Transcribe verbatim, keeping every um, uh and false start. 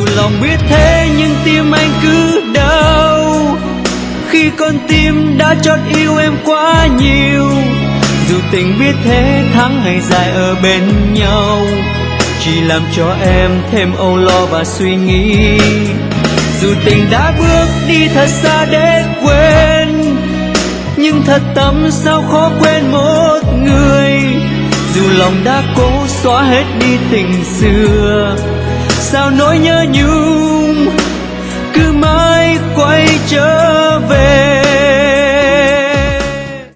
lòng biết thế nhưng tim anh cứ đau khi con tim đã chót yêu em quá nhiều. Dù tình biết thế tháng ngày dài ở bên nhau chỉ làm cho em thêm âu lo và suy nghĩ. Dù tình đã bước đi thật xa để quên nhưng thật tâm sao khó quên một người. Dù lòng đã cố xóa hết đi tình xưa sao nỗi nhớ nhung